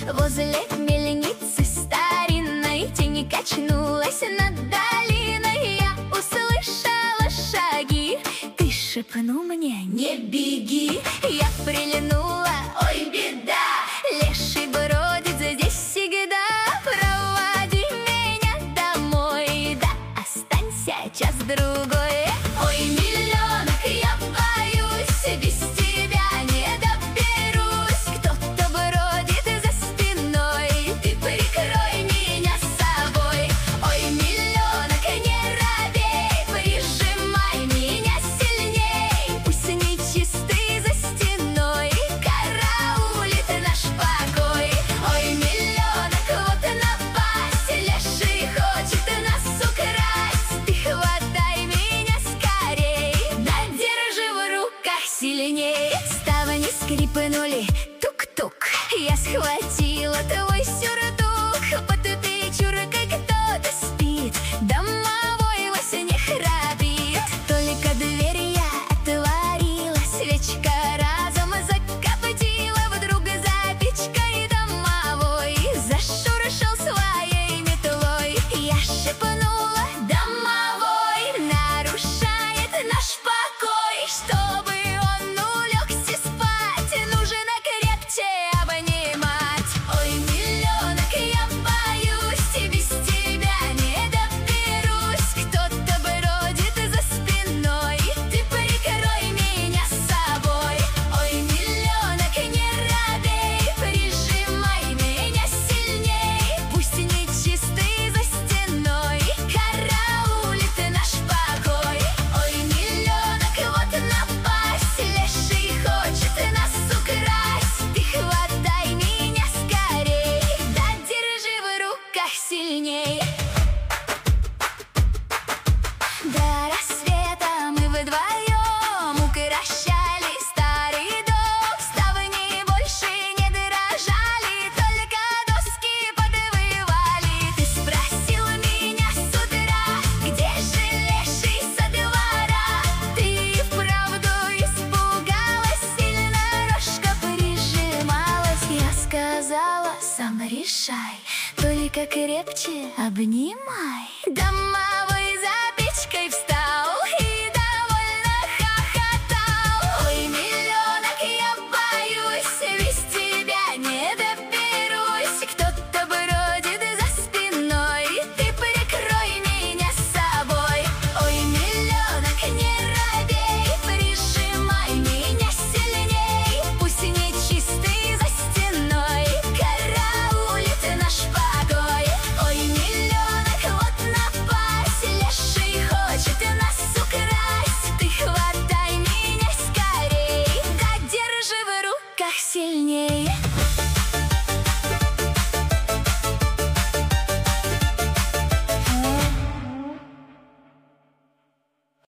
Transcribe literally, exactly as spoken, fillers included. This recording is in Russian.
Возле мельницы старинной тень качнулась над долиной. Я услышала шаги, ты шепнул мне: не беги. Я прильнула, ой, беда, леший бродит здесь всегда. Проводи меня домой, да останься час-другой. Ой, миллионок, я боюсь, без тебя не доберусь. Кто-то бродит за спиной, ты прикрой меня собой. Ой, миллионок, не робей, прижимай меня сильней. Пусть нечистый за стеной караулит наш покой. Ой, миллионок, вот напасть, леший хочет нас украсть. Ты хватай меня скорей, да держи в руках сильней. Ставни скрипнули, тук-тук, я схватила твой сюртук. Под печуркой кто-то спит, домовой во сне храпит. Только дверь я отворила, свечка разом закоптила. Вдруг за печкой домовой зашуршал своей метлой. Я шепнула: домовой нарушает наш покой. Чтобы он улегся спать, нужно крепче обнимать. Ой, миллионок, я боюсь, без тебя не доберусь. Кто-то бродит за спиной, ты прикрой меня собой. Ой, миллионок, не робей, прижимай меня сильней. Пусть нечистый за стеной караулит наш покой. Ой, миллионок, вот напасть, леший хочет нас украсть. Ты хватай меня скорей, да держи в руках сильней. До рассвета мы вдвоем укращали старый дом. Ставни больше не дрожали, только доски подвывали. Ты спросил меня с утра: где же леший со двора? Ты вправду испугалась, сильно рожка прижималась. Я сказала: сам решай, только крепче обнимай. Домовой за печкой встал и довольно хохотал. Ой, миллионок, я боюсь, без тебя не доберусь. Кто-то бродит за спиной, ты прикрой меня собой. Ой, миллионок, не робей, прижимай меня сильней. Пусть нечистый за стеной караулит наш покой. Ой, миллионок, вот напасть, леший хочет нас украсть. Ты хватай меня скорей, да держи в руках сильней.